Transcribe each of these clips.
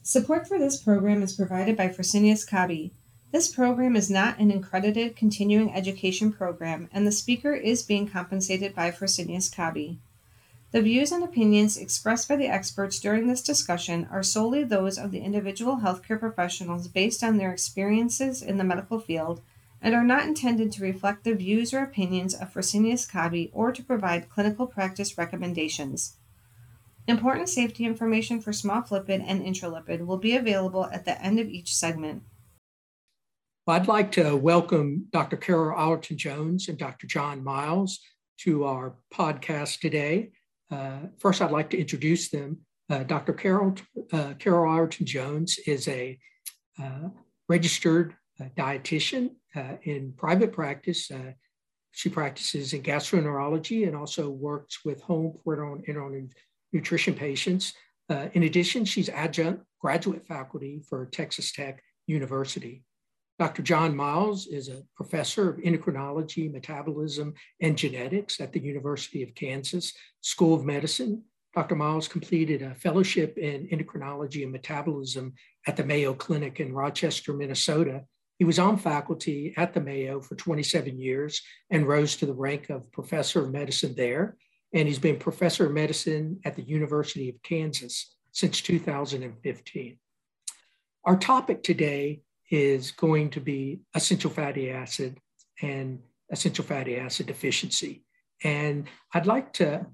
Support for this program is provided by Fresenius Kabi. This program is not an accredited continuing education program, and the speaker is being compensated by Fresenius Kabi. The views and opinions expressed by the experts during this discussion are solely those of the individual healthcare professionals based on their experiences in the medical field and are not intended to reflect the views or opinions of Fresenius Kabi or to provide clinical practice recommendations. Important safety information for SMOF lipid and intralipid will be available at the end of each segment. I'd like to welcome Dr. Carol Allerton-Jones and Dr. John Miles to our podcast today. First, I'd like to introduce them. Dr. Carol Allerton-Jones is a registered dietitian in private practice. She practices in gastroenterology and also works with home parenteral nutrition patients. In addition, she's adjunct graduate faculty for Texas Tech University. Dr. John Miles is a professor of endocrinology, metabolism, and genetics at the University of Kansas School of Medicine. Dr. Miles completed a fellowship in endocrinology and metabolism at the Mayo Clinic in Rochester, Minnesota. He was on faculty at the Mayo for 27 years and rose to the rank of professor of medicine there. And he's been professor of medicine at the University of Kansas since 2015. Our topic today is going to be essential fatty acid and essential fatty acid deficiency. And I'd like to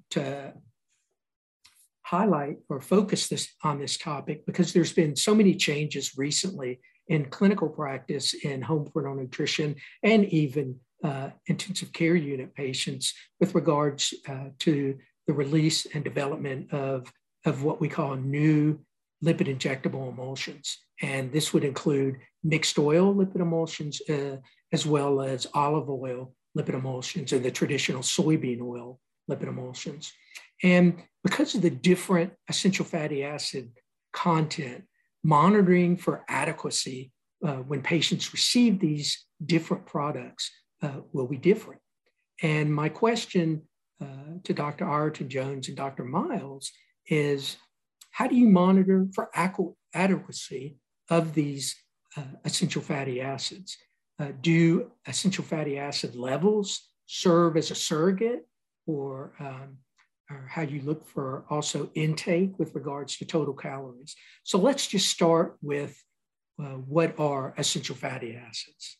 highlight or focus on this topic because there's been so many changes recently in clinical practice in home parenteral nutrition and even intensive care unit patients with regards to the release and development of what we call new lipid injectable emulsions. And this would include mixed oil lipid emulsions, as well as olive oil lipid emulsions and the traditional soybean oil lipid emulsions. And because of the different essential fatty acid content, monitoring for adequacy when patients receive these different products will be different. And my question to Dr. Allerton-Jones and Dr. Miles is, how do you monitor for adequacy of these essential fatty acids? Do essential fatty acid levels serve as a surrogate, or how you look for also intake with regards to total calories? So let's just start with what are essential fatty acids?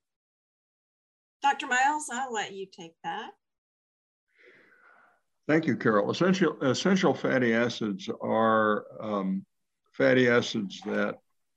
Dr. Miles, I'll let you take that. Thank you, Carol. Essential fatty acids are fatty acids that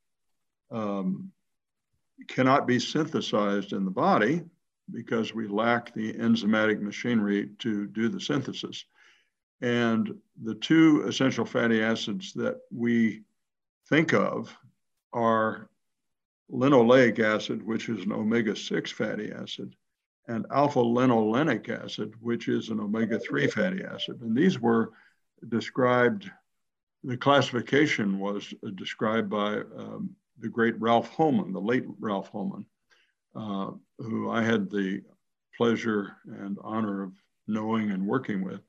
cannot be synthesized in the body because we lack the enzymatic machinery to do the synthesis. And the two essential fatty acids that we think of are linoleic acid, which is an omega-6 fatty acid, and alpha-linolenic acid, which is an omega-3 fatty acid. And these were described, the classification was described by the great Ralph Hohmann, the late Ralph Hohmann, who I had the pleasure and honor of knowing and working with.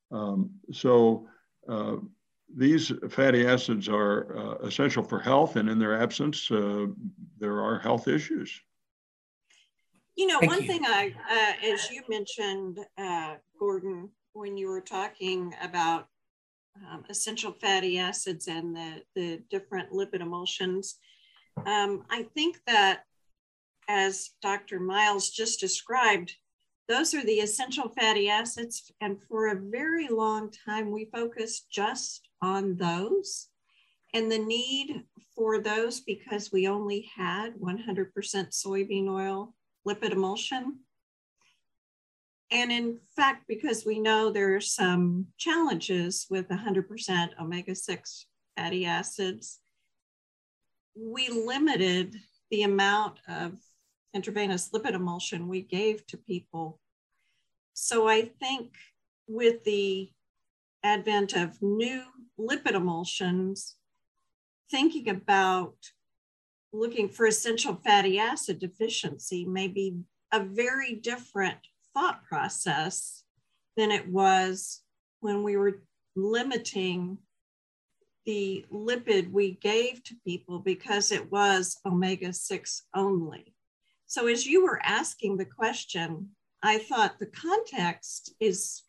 These fatty acids are essential for health, and in their absence, there are health issues. You know, one thing as you mentioned, Gordon, when you were talking about essential fatty acids and the different lipid emulsions, I think that, as Dr. Miles just described, those are the essential fatty acids. And for a very long time, we focused just on those and the need for those because we only had 100% soybean oil lipid emulsion. And in fact, because we know there are some challenges with 100% omega-6 fatty acids, we limited the amount of intravenous lipid emulsion we gave to people. So I think with the advent of new lipid emulsions, thinking about looking for essential fatty acid deficiency may be a very different thought process than it was when we were limiting the lipid we gave to people because it was omega-6 only. So as you were asking the question, I thought the context is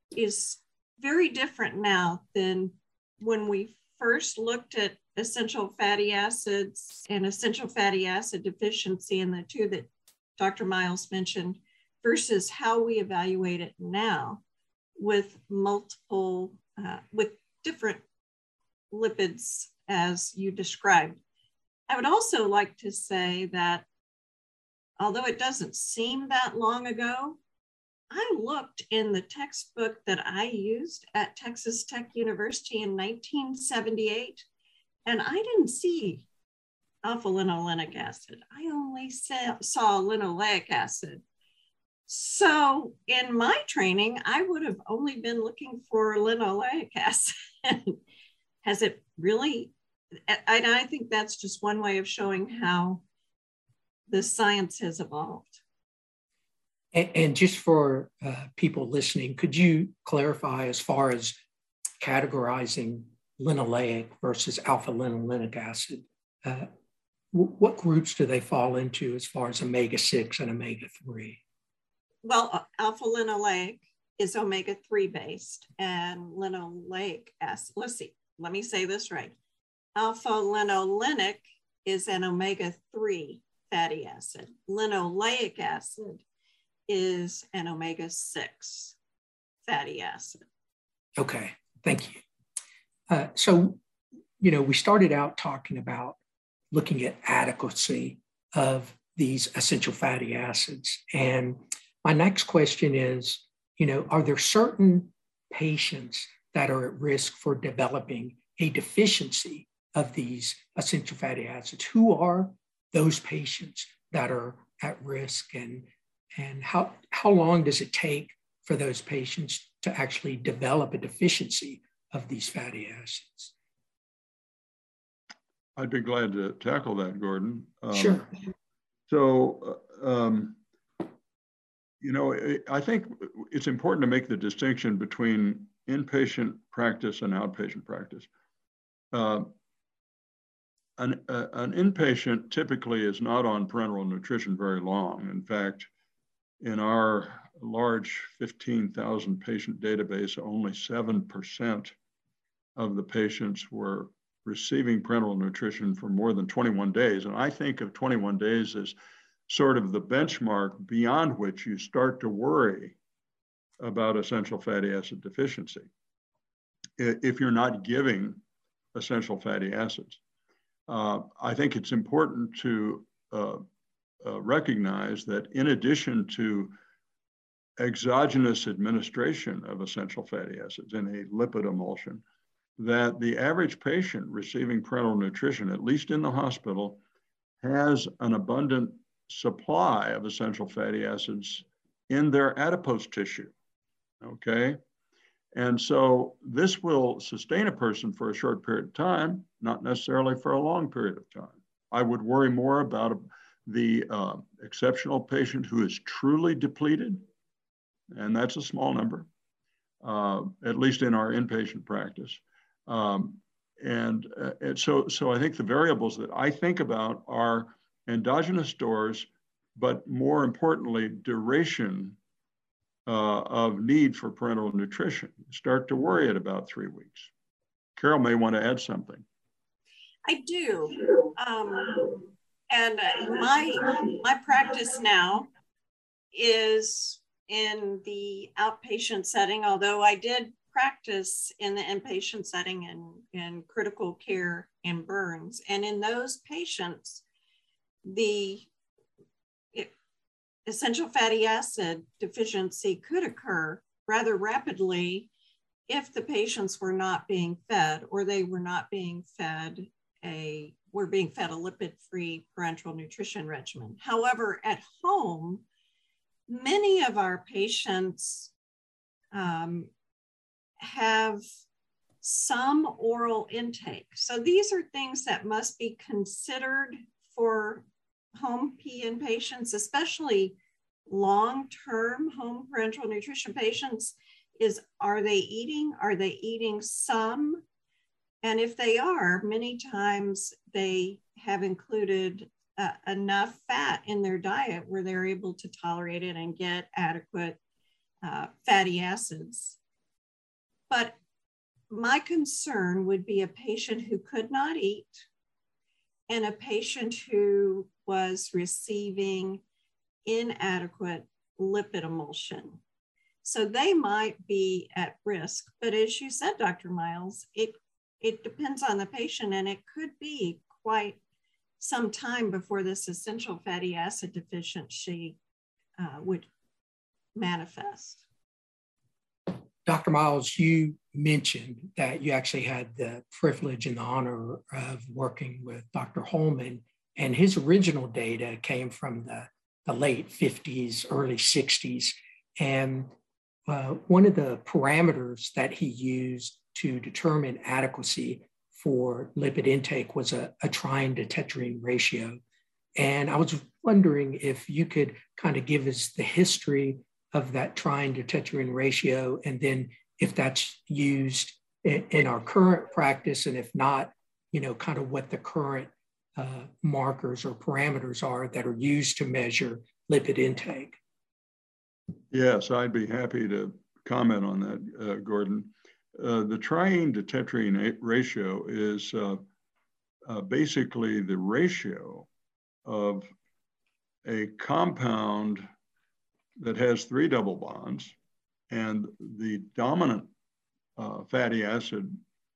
very different now than when we first looked at essential fatty acids and essential fatty acid deficiency, and the two that Dr. Miles mentioned, versus how we evaluate it now with multiple, with different lipids as you described. I would also like to say that although it doesn't seem that long ago, I looked in the textbook that I used at Texas Tech University in 1978, and I didn't see alpha-linolenic acid. I only saw linoleic acid. So in my training, I would have only been looking for linoleic acid. Has it really? I think that's just one way of showing how the science has evolved. And just for people listening, could you clarify as far as categorizing linoleic versus alpha-linolenic acid? What groups do they fall into as far as omega-6 and omega-3? Well, alpha-linoleic is omega-3 based, and linoleic acid, let me say this right. Alpha-linolenic is an omega-3 fatty acid. Linoleic acid is an omega-6 fatty acid. Okay, thank you. So, we started out talking about looking at adequacy of these essential fatty acids. And my next question is, are there certain patients that are at risk for developing a deficiency of these essential fatty acids? Who are those patients that are at risk, and how long does it take for those patients to actually develop a deficiency of these fatty acids? I'd be glad to tackle that, Gordon. Sure. So, I think it's important to make the distinction between inpatient practice and outpatient practice. An inpatient typically is not on parenteral nutrition very long. In fact, in our large 15,000 patient database, only 7% of the patients were receiving parenteral nutrition for more than 21 days. And I think of 21 days as sort of the benchmark beyond which you start to worry about essential fatty acid deficiency if you're not giving essential fatty acids. I think it's important to recognize that in addition to exogenous administration of essential fatty acids in a lipid emulsion, that the average patient receiving parenteral nutrition, at least in the hospital, has an abundant supply of essential fatty acids in their adipose tissue, okay? And so this will sustain a person for a short period of time, not necessarily for a long period of time. I would worry more about the exceptional patient who is truly depleted, and that's a small number, at least in our inpatient practice. And so I think the variables that I think about are endogenous stores, but more importantly, duration of need for parenteral nutrition. Start to worry at about 3 weeks. Carol may want to add something. I do. And my practice now is in the outpatient setting, although I did practice in the inpatient setting in critical care and burns. And in those patients, the essential fatty acid deficiency could occur rather rapidly if the patients were not being fed, or they were not being fed a lipid-free parenteral nutrition regimen. However, at home, many of our patients have some oral intake. So these are things that must be considered for home PN patients, especially long-term home parenteral nutrition patients, is are they eating some And if they are, many times they have included enough fat in their diet where they're able to tolerate it and get adequate fatty acids. But my concern would be a patient who could not eat and a patient who was receiving inadequate lipid emulsion. So they might be at risk. But as you said, Dr. Miles, it depends on the patient, and it could be quite some time before this essential fatty acid deficiency would manifest. Dr. Miles, you mentioned that you actually had the privilege and the honor of working with Dr. Holman, and his original data came from the late 50s, early 60s. And one of the parameters that he used to determine adequacy for lipid intake was a trying to tetraene ratio. And I was wondering if you could kind of give us the history of that trying to tetraene ratio, and then if that's used in our current practice, and if not, kind of what the current markers or parameters are that are used to measure lipid intake. Yes, I'd be happy to comment on that, Gordon. The trying to tetraene ratio is basically the ratio of a compound that has 3 double bonds, and the dominant fatty acid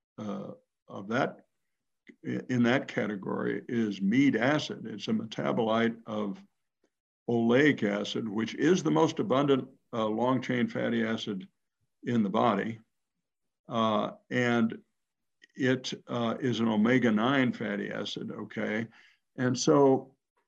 of that in that category is mead acid. It's a metabolite of oleic acid, which is the most abundant long chain fatty acid in the body. And it is an omega-9 fatty acid, okay? And so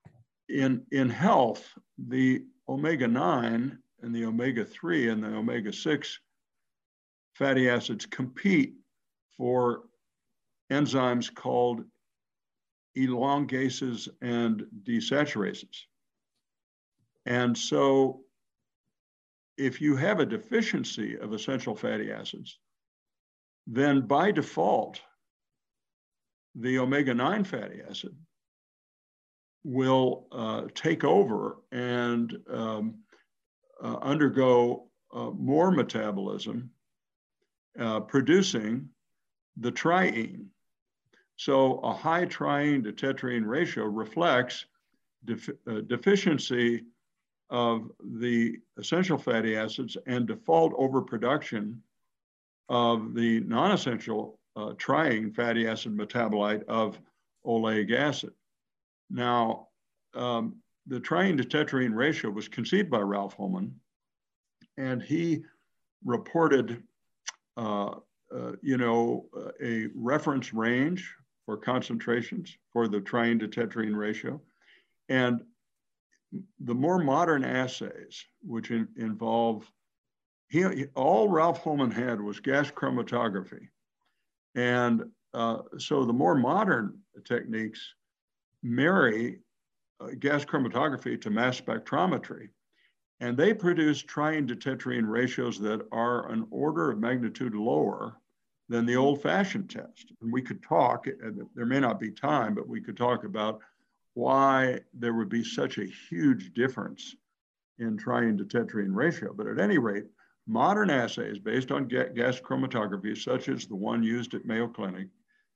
in health, the omega-9 and the omega-3 and the omega-6 fatty acids compete for enzymes called elongases and desaturases. And so if you have a deficiency of essential fatty acids, then by default, the omega-9 fatty acid will take over and undergo more metabolism, producing the triene. So a high triene to tetraene ratio reflects deficiency of the essential fatty acids and default overproduction of the non-essential triene fatty acid metabolite of oleic acid. Now, the triene to tetraene ratio was conceived by Ralph Holman, and he reported, a reference range for concentrations for the triene to tetraene ratio. And the more modern assays, which involve, all Ralph Holman had was gas chromatography. And so the more modern techniques marry gas chromatography to mass spectrometry. And they produce triene to tetraene ratios that are an order of magnitude lower than the old-fashioned test. And we could talk, there may not be time, but we could talk about why there would be such a huge difference in triene to tetraene ratio. But at any rate, modern assays based on gas chromatography, such as the one used at Mayo Clinic,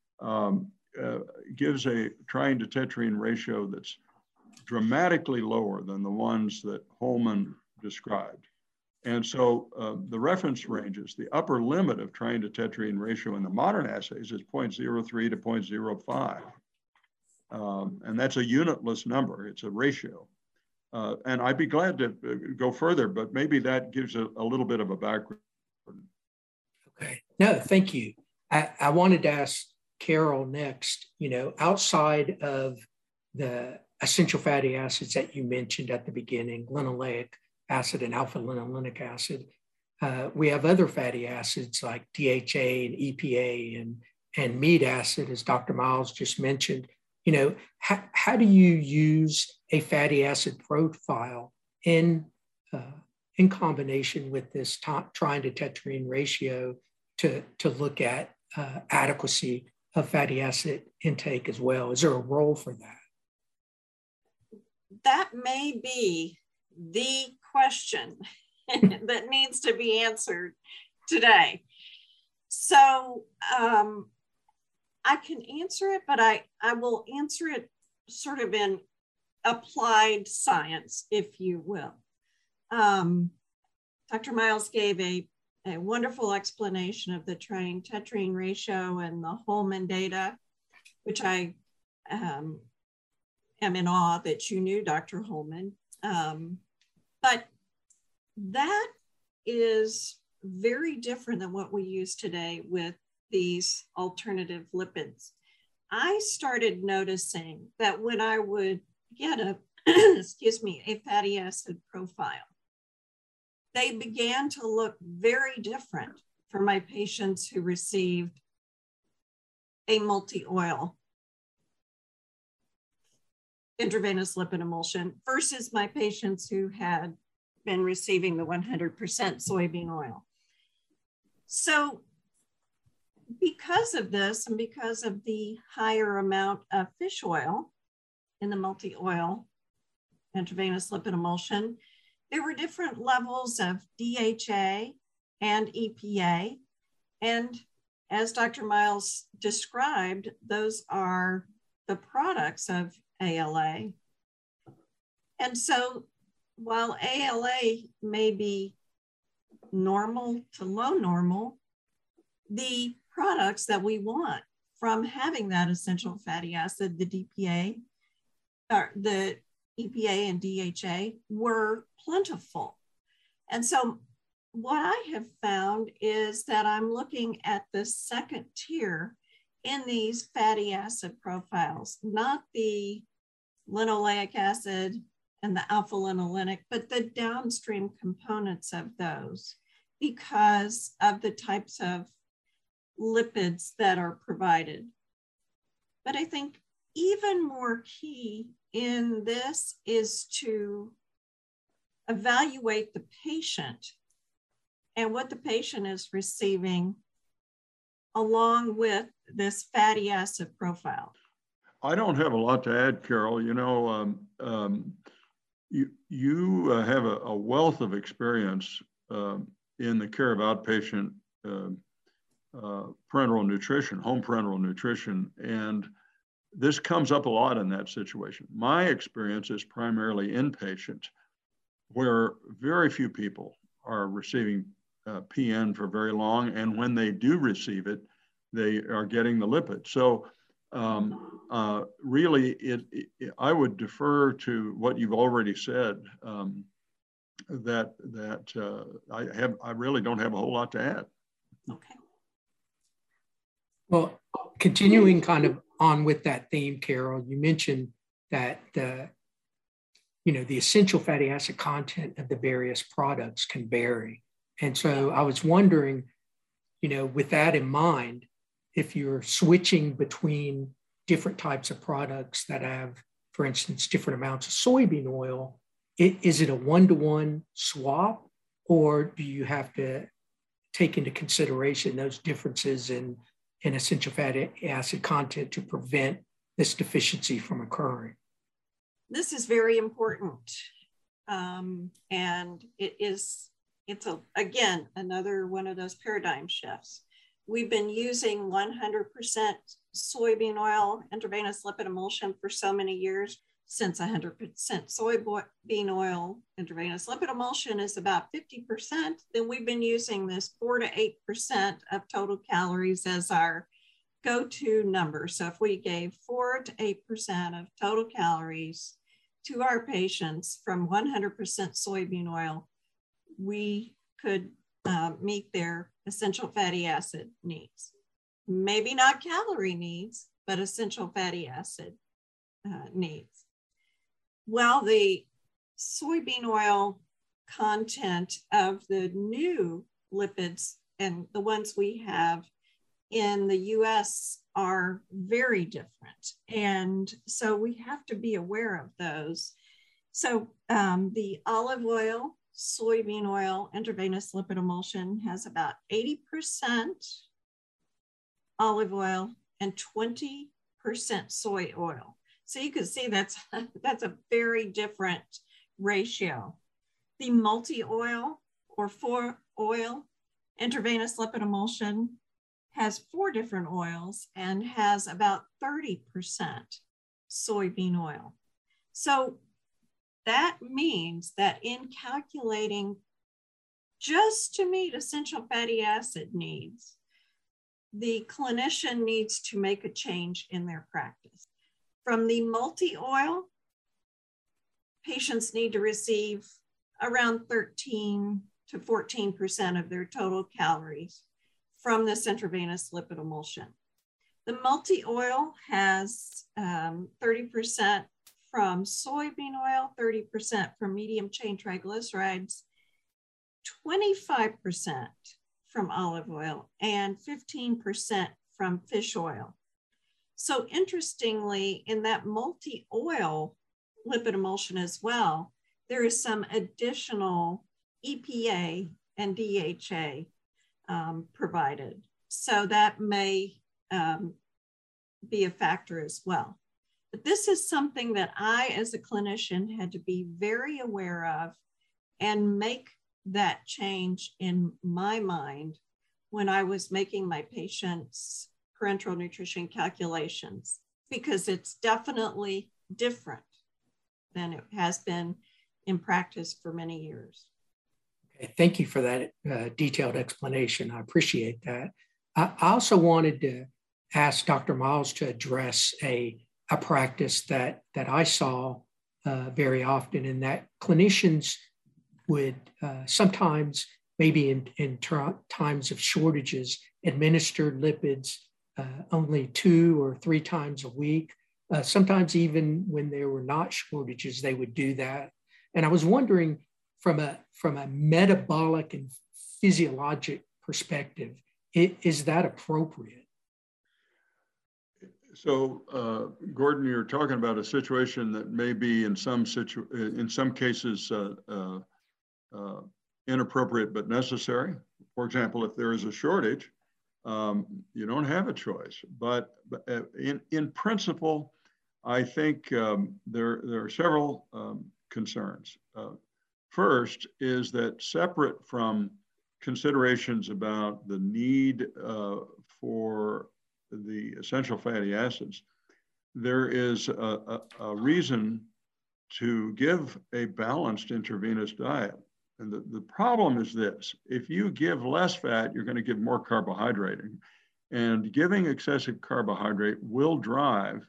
gives a triene to tetraene ratio that's dramatically lower than the ones that Holman described. And so the reference ranges, the upper limit of triene to tetraene ratio in the modern assays is 0.03 to 0.05. And that's a unitless number, it's a ratio. And I'd be glad to go further, but maybe that gives a little bit of a background. Okay, no, thank you. I wanted to ask Carol next, outside of the essential fatty acids that you mentioned at the beginning, linoleic acid and alpha linolenic acid, we have other fatty acids like DHA and EPA and mead acid, as Dr. Miles just mentioned. How do you use a fatty acid profile in combination with this trying to tetraene ratio to look at adequacy of fatty acid intake as well? Is there a role for that? That may be the question that needs to be answered today. So I can answer it, but I will answer it sort of in applied science, if you will. Dr. Miles gave a wonderful explanation of the trirene-tetrene ratio and the Holman data, which I am in awe that you knew Dr. Holman. But that is very different than what we use today with these alternative lipids. I started noticing that when I would get a fatty acid profile, they began to look very different for my patients who received a multi-oil intravenous lipid emulsion versus my patients who had been receiving the 100% soybean oil. So because of this and because of the higher amount of fish oil in the multi-oil intravenous lipid emulsion, there were different levels of DHA and EPA. And as Dr. Miles described, those are the products of ALA. And so while ALA may be normal to low normal, the products that we want from having that essential fatty acid, the EPA and DHA, were plentiful. And so what I have found is that I'm looking at the second tier in these fatty acid profiles, not the linoleic acid and the alpha-linolenic, but the downstream components of those because of the types of lipids that are provided. But I think even more key in this is to evaluate the patient and what the patient is receiving along with this fatty acid profile. I don't have a lot to add, Carol. You know, you have a wealth of experience in the care of outpatient parenteral nutrition, home parenteral nutrition, and this comes up a lot in that situation. My experience is primarily inpatient, where very few people are receiving PN for very long, and when they do receive it, they are getting the lipid. So really, I would defer to what you've already said. I really don't have a whole lot to add. Okay. Well, continuing kind of on with that theme, Carol, you mentioned that the essential fatty acid content of the various products can vary. And so I was wondering, with that in mind, if you're switching between different types of products that have, for instance, different amounts of soybean oil, is it a one-to-one swap, or do you have to take into consideration those differences in essential fatty acid content to prevent this deficiency from occurring? This is very important. And it's again, another one of those paradigm shifts. We've been using 100% soybean oil intravenous lipid emulsion for so many years. Since 100% soybean oil intravenous lipid emulsion is about 50%, then we've been using this 4 to 8% of total calories as our go-to number. So if we gave 4 to 8% of total calories to our patients from 100% soybean oil, we could meet their essential fatty acid needs. Maybe not calorie needs, but essential fatty acid needs. Well, the soybean oil content of the new lipids and the ones we have in the US are very different. And so we have to be aware of those. So the olive oil, soybean oil, intravenous lipid emulsion has about 80% olive oil, and 20% soy oil. So you can see that's a very different ratio. The multi-oil or 4-oil intravenous lipid emulsion has 4 different oils and has about 30% soybean oil. So that means that in calculating just to meet essential fatty acid needs, the clinician needs to make a change in their practice. From the multi-oil, patients need to receive around 13 to 14% of their total calories from this intravenous lipid emulsion. The multi-oil has 30% from soybean oil, 30% from medium chain triglycerides, 25% from olive oil, and 15% from fish oil. So interestingly, in that multi-oil lipid emulsion as well, there is some additional EPA and DHA provided. So that may be a factor as well. But this is something that I, as a clinician, had to be very aware of and make that change in my mind when I was making my patients' parenteral nutrition calculations, because it's definitely different than it has been in practice for many years. Okay, thank you for that detailed explanation. I appreciate that. I also wanted to ask Dr. Miles to address a practice that I saw very often, in that clinicians would sometimes, maybe in times of shortages, administer lipids only 2 or 3 times a week. Sometimes even when there were not shortages, they would do that. And I was wondering, from a metabolic and physiologic perspective, is that appropriate? So, Gordon, you're talking about a situation that may be in some cases inappropriate but necessary. For example, if there is a shortage, you don't have a choice. But in principle, I think there are several concerns. First is that, separate from considerations about the need for the essential fatty acids, there is a reason to give a balanced intravenous diet. And the problem is this: if you give less fat, you're going to give more carbohydrate. And giving excessive carbohydrate will drive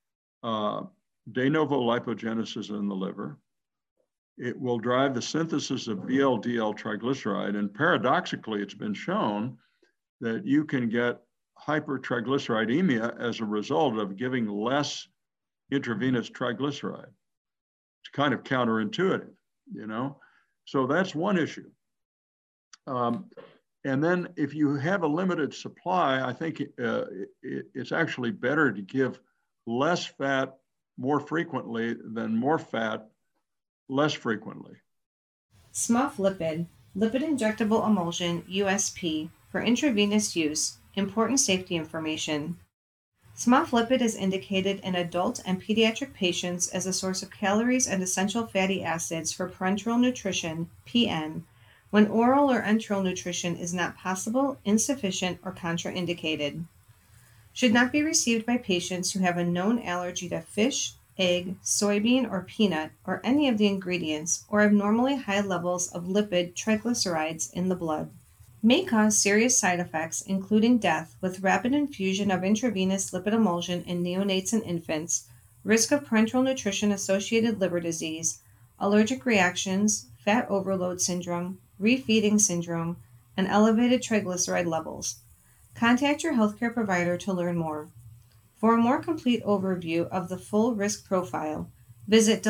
de novo lipogenesis in the liver. It will drive the synthesis of VLDL triglyceride. And paradoxically, it's been shown that you can get hypertriglyceridemia as a result of giving less intravenous triglyceride. It's kind of counterintuitive, you know? So that's one issue. And then if you have a limited supply, I think it's actually better to give less fat more frequently than more fat less frequently. SMUF lipid injectable emulsion, USP, for intravenous use. Important safety information. SMUF lipid is indicated in adult and pediatric patients as a source of calories and essential fatty acids for parenteral nutrition, PN, when oral or enteral nutrition is not possible, insufficient, or contraindicated. Should not be received by patients who have a known allergy to fish, egg, soybean, or peanut, or any of the ingredients, or abnormally high levels of lipid triglycerides in the blood. May cause serious side effects, including death, with rapid infusion of intravenous lipid emulsion in neonates and infants, risk of parenteral nutrition-associated liver disease, allergic reactions, fat overload syndrome, refeeding syndrome, and elevated triglyceride levels. Contact your healthcare provider to learn more. For a more complete overview of the full risk profile, visit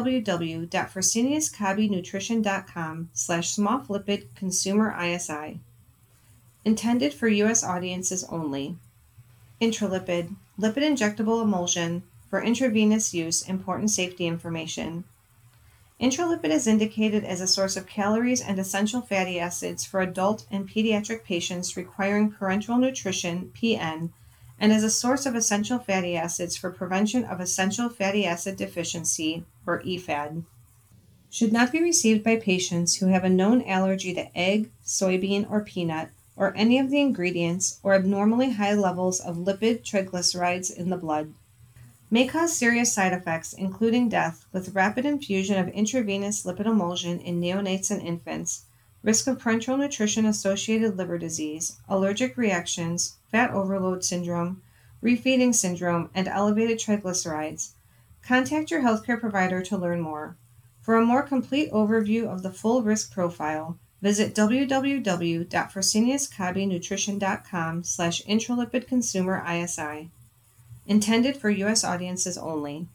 www.freseniuskabinutrition.com/small-lipid-consumer-ISI. Intended for U.S. audiences only. Intralipid, lipid injectable emulsion for intravenous use. Important safety information. Intralipid is indicated as a source of calories and essential fatty acids for adult and pediatric patients requiring parenteral nutrition, PN, and as a source of essential fatty acids for prevention of essential fatty acid deficiency, or EFAD. Should not be received by patients who have a known allergy to egg, soybean, or peanut, or any of the ingredients, or abnormally high levels of lipid triglycerides in the blood. May cause serious side effects, including death, with rapid infusion of intravenous lipid emulsion in neonates and infants, risk of parenteral nutrition-associated liver disease, allergic reactions, fat overload syndrome, refeeding syndrome, and elevated triglycerides. Contact your healthcare provider to learn more. For a more complete overview of the full risk profile, visit www.freseniuskabinutrition.com/intralipidconsumerisi. Intended for U.S. audiences only.